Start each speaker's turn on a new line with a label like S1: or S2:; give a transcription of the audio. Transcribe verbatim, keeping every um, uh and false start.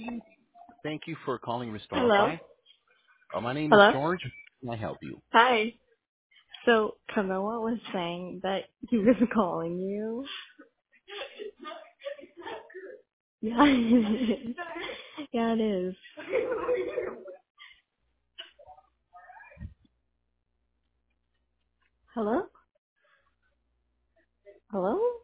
S1: Thank you for calling
S2: Hello?
S1: Restorify. Uh, my name is
S2: Hello?
S1: George. Can I help you?
S2: Hi. So Camilla was saying that he was calling you. Yeah, it is. Yeah, it is. Hello? Hello?